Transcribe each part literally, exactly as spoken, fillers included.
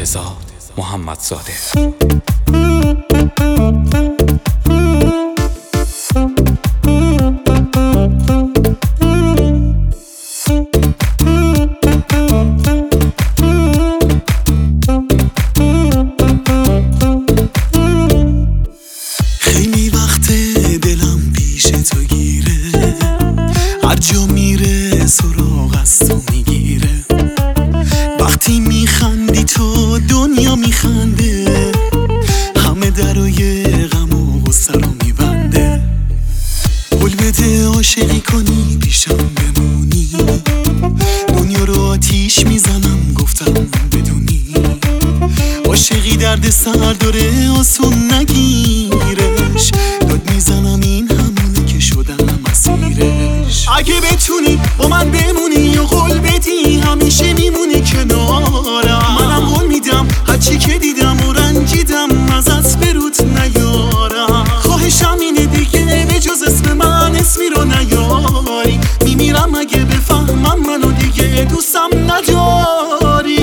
مرتضی محمدزاده. خیلی وقت دلم پیش تو گیره، هر جا میره سراغ از تو میگیره. وقتی میخندی تو دنیا میخنده، همه درای غم و غصه رو میبنده. قول بده عاشقی کنی پیشم بمونی، دنیا رو آتیش میزنم گفتم بدونی. عاشقی درد سر داره آسون نگیرش، داد میزنم این همونه که شدم اسیرش. اگه بتونی با من بمونی و قول بدی همیشه میمونی کنارم، منم قول میدم هرچی که دیدم و رنجیدم ازت بروت نیارم. خواهشم اینه دیگه به جز اسم من اسمی رو نیاری، میمیرم اگه بفهمم منو دیگه دوستم نداری.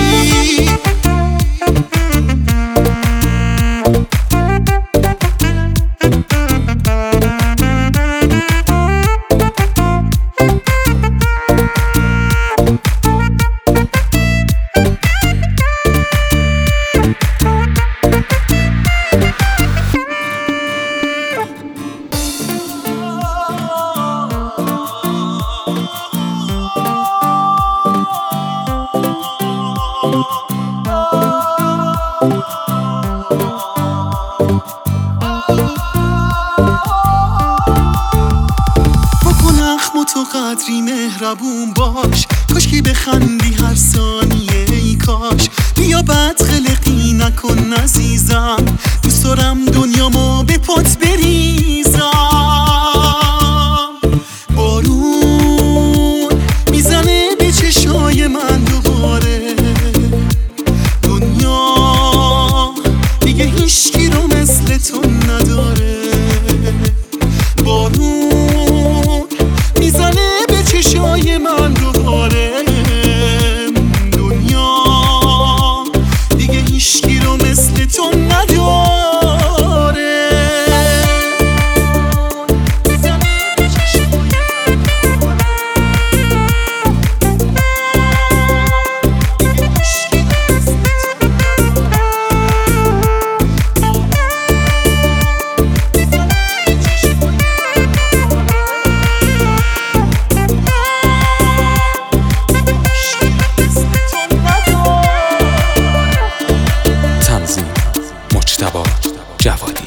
بکن اخم تو قدری مهربون باش، کاش که بخندی هر ثانیه ای کاش. بیا بد خلقی نکن عزیزم، دوست دارم دنیامو به پات بریزم. بارون میزنه به چشای من دوباره، دنیا دیگه هیچکی رو مثل تو نداره. بارون میزنه به چشای من دوباره، دنیا دیگه هیچکی رو مثل تو نداره. میزنه به چشای من دیگه هیچکی رو مثل تنظیم مجتبی جوادی.